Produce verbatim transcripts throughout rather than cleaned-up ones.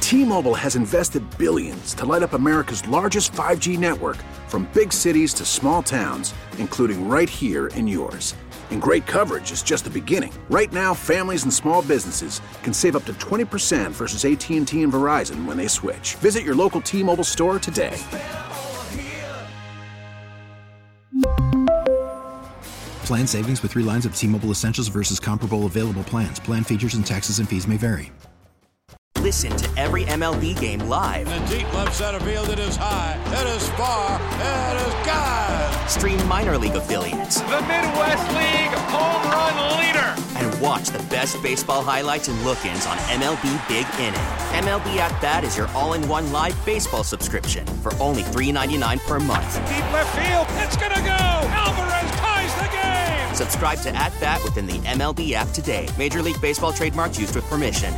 T-Mobile has invested billions to light up America's largest five G network, from big cities to small towns, including right here in yours. And great coverage is just the beginning. Right now, families and small businesses can save up to twenty percent versus A T and T and Verizon when they switch. Visit your local T-Mobile store today. Plan savings with three lines of T-Mobile Essentials versus comparable available plans. Plan features and taxes and fees may vary. Listen to every M L B game live. In the deep left center field, it is high, it is far, it is gone. Stream minor league affiliates. The Midwest League home run leader. And watch the best baseball highlights and look-ins on M L B Big Inning. M L B At Bat is your all-in-one live baseball subscription for only three dollars and ninety-nine cents per month. Deep left field, it's gonna go. Alvarez ties the game. Subscribe to At Bat within the M L B app today. Major League Baseball trademarks used with permission.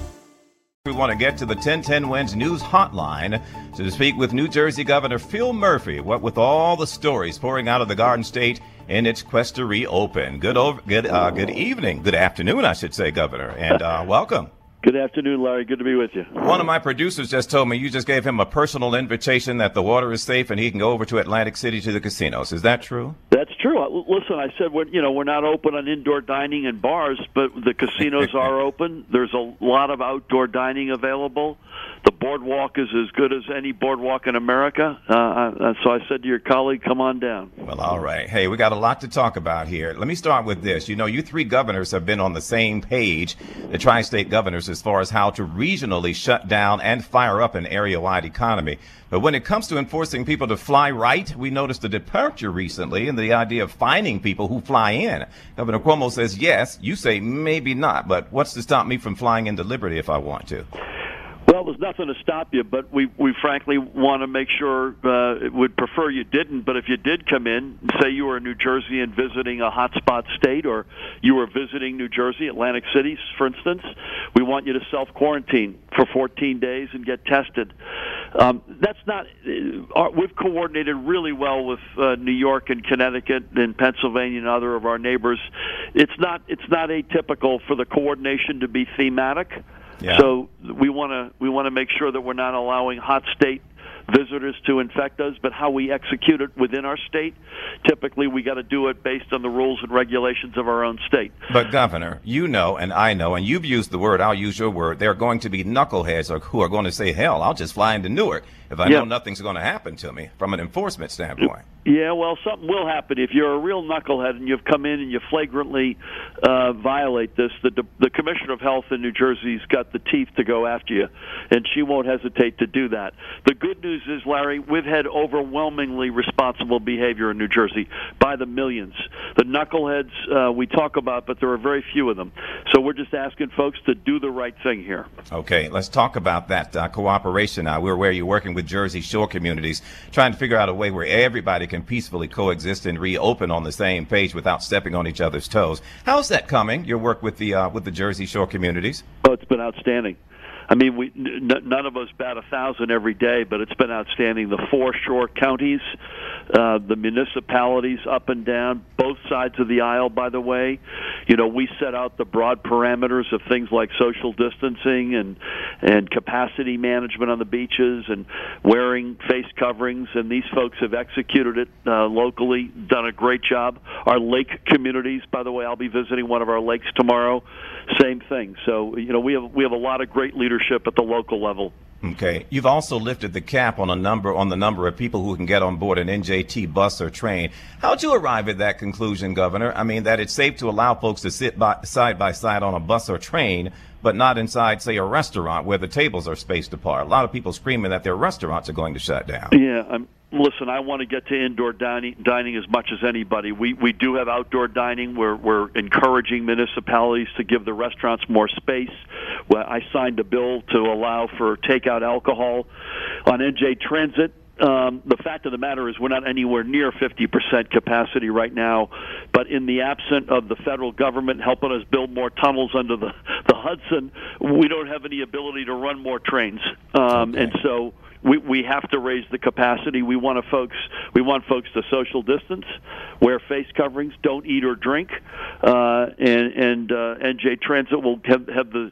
We want to get to the ten ten Wins News Hotline to speak with New Jersey Governor Phil Murphy. What with all the stories pouring out of the Garden State in its quest to reopen. Good over, good, uh, good evening, good afternoon, I should say, Governor, and uh, welcome. Good afternoon, Larry. Good to be with you. One of my producers just told me you just gave him a personal invitation that the water is safe and he can go over to Atlantic City to the casinos. Is that true? That's true. Listen, I said, we're, you know, we're not open on indoor dining and bars, but the casinos are open. There's a lot of outdoor dining available. The boardwalk is as good as any boardwalk in America. Uh, so I said to your colleague, come on down. Well, all right. Hey, we got a lot to talk about here. Let me start with this. You know, you three governors have been on the same page, the tri-state governors, as far as how to regionally shut down and fire up an area-wide economy. But when it comes to enforcing people to fly right, we noticed a departure recently in the idea of fining people who fly in. Governor Cuomo says yes. You say maybe not. But what's to stop me from flying into Liberty if I want to? Well, there's nothing to stop you, but we, we frankly want to make sure, uh, would prefer you didn't, but if you did come in, say you were in New Jersey and visiting a hotspot state, or you were visiting New Jersey, Atlantic City, for instance, we want you to self-quarantine for fourteen days and get tested. Um, that's not, uh, we've coordinated really well with uh, New York and Connecticut and Pennsylvania and other of our neighbors. It's not, it's not atypical for the coordination to be thematic. Yeah. So we want to we want to make sure that we're not allowing hot state visitors to infect us, but how we execute it within our state, typically we got to do it based on the rules and regulations of our own state. But, Governor, you know and I know, and you've used the word, I'll use your word, there are going to be knuckleheads who are going to say, hell, I'll just fly into Newark if I yeah. know nothing's going to happen to me from an enforcement standpoint. Yeah, well, something will happen. If you're a real knucklehead and you've come in and you flagrantly uh, violate this, the, the Commissioner of Health in New Jersey's got the teeth to go after you, and she won't hesitate to do that. The good news is, Larry, we've had overwhelmingly responsible behavior in New Jersey by the millions. The knuckleheads uh, we talk about, but there are very few of them. So we're just asking folks to do the right thing here. Okay, let's talk about that uh, cooperation now. We're where you're working with Jersey Shore communities, trying to figure out a way where everybody can peacefully coexist and reopen on the same page without stepping on each other's toes. How's that coming, your work with the uh, with the Jersey Shore communities? Oh, it's been outstanding. I mean, we n- none of us bat a thousand every day, but it's been outstanding. The four shore counties, uh, the municipalities up and down, both sides of the aisle, by the way. You know, we set out the broad parameters of things like social distancing and, and capacity management on the beaches and wearing face coverings, and these folks have executed it uh, locally, done a great job. Our lake communities, by the way, I'll be visiting one of our lakes tomorrow. Same thing. So, you know, we have we have a lot of great leadership at the local level. Okay. You've also lifted the cap on a number on the number of people who can get on board an N J T bus or train. How'd you arrive at that conclusion, Governor? I mean, that it's safe to allow folks to sit by, side by side on a bus or train, but not inside, say, a restaurant where the tables are spaced apart. A lot of people screaming that their restaurants are going to shut down. Yeah, I'm Listen, I want to get to indoor dining, dining as much as anybody. We we do have outdoor dining. We're we're encouraging municipalities to give the restaurants more space. Well, I signed a bill to allow for takeout alcohol on N J Transit. Um, the fact of the matter is we're not anywhere near fifty percent capacity right now, but in the absence of the federal government helping us build more tunnels under the, the Hudson, we don't have any ability to run more trains. Um, okay. And so we, we have to raise the capacity. We want to folks we want folks to social distance, wear face coverings, don't eat or drink, uh, and, and uh, N J Transit will have, have the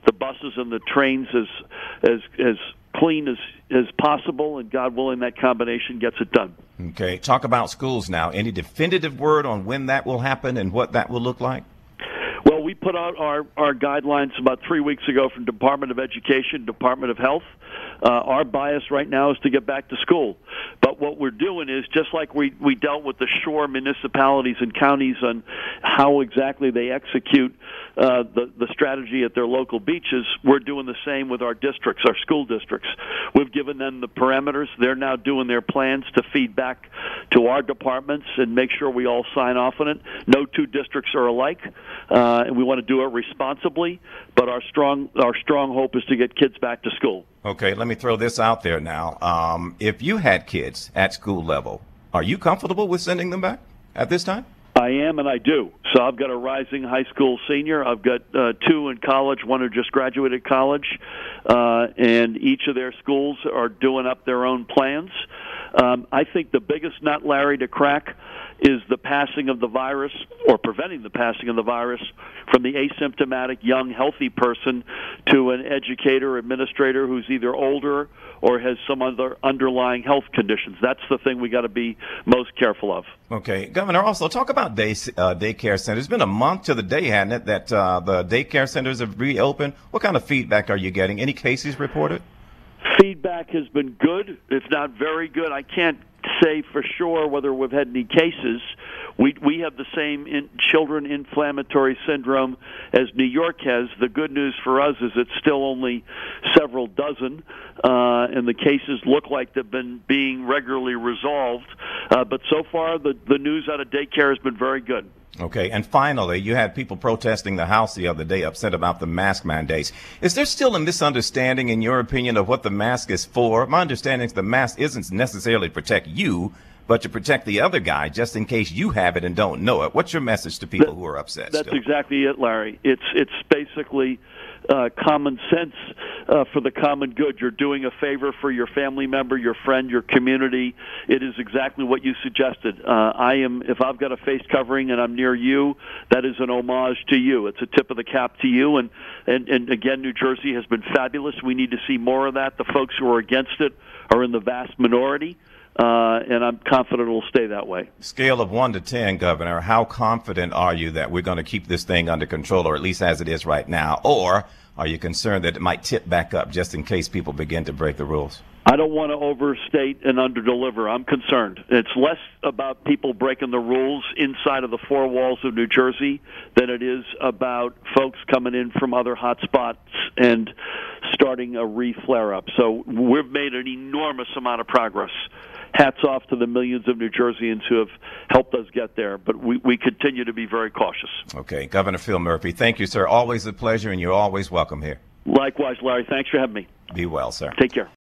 the buses and the trains as as as clean as as possible, and God willing, that combination gets it done. Okay, talk about schools now. Any definitive word on when that will happen and what that will look like? Well, we put out our, our guidelines about three weeks ago from Department of Education, Department of Health. Uh, our bias right now is to get back to school. But what we're doing is, just like we, we dealt with the shore municipalities and counties on how exactly they execute uh, the, the strategy at their local beaches, we're doing the same with our districts, our school districts. We've given them the parameters. They're now doing their plans to feed back to our departments and make sure we all sign off on it. No two districts are alike, uh, and we want to do it responsibly, but our strong, our strong hope is to get kids back to school. Okay, let me throw this out there now. Um, if you had kids at school level, are you comfortable with sending them back at this time? I am, and I do. So I've got a rising high school senior. I've got uh, two in college, one who just graduated college, uh, and each of their schools are doing up their own plans. Um, I think the biggest nut, Larry, to crack is the passing of the virus, or preventing the passing of the virus, from the asymptomatic, young, healthy person to an educator, administrator who's either older or has some other underlying health conditions. That's the thing we got to be most careful of. Okay, Governor, also talk about day uh, daycare centers. It's been a month to the day, hasn't it, that uh, the daycare centers have reopened. What kind of feedback are you getting? Any cases reported? Feedback has been good, if not very good. I can't say for sure whether we've had any cases. We we have the same in children inflammatory syndrome as New York has. The good news for us is it's still only several dozen, uh, and the cases look like they've been being regularly resolved. Uh, but so far, the, the news out of daycare has been very good. Okay, and finally, you had people protesting the House the other day, upset about the mask mandates. Is there still a misunderstanding, in your opinion, of what the mask is for? My understanding is the mask isn't necessarily to protect you, but to protect the other guy, just in case you have it and don't know it. What's your message to people that, who are upset? That's still? exactly it, Larry. It's it's basically uh, common sense uh, for the common good. You're doing a favor for your family member, your friend, your community. It is exactly what you suggested. Uh, I am. If I've got a face covering and I'm near you, that is an homage to you. It's a tip of the cap to you. And and, and again, New Jersey has been fabulous. We need to see more of that. The folks who are against it are in the vast minority. Uh, and I'm confident it will stay that way. Scale of one to ten, Governor, how confident are you that we're going to keep this thing under control, or at least as it is right now? Or are you concerned that it might tip back up just in case people begin to break the rules? I don't want to overstate and underdeliver. I'm concerned. It's less about people breaking the rules inside of the four walls of New Jersey than it is about folks coming in from other hot spots and starting a re-flare-up. So we've made an enormous amount of progress. Hats off to the millions of New Jerseyans who have helped us get there, but we, we continue to be very cautious. Okay, Governor Phil Murphy, thank you, sir. Always a pleasure, and you're always welcome here. Likewise, Larry. Thanks for having me. Be well, sir. Take care.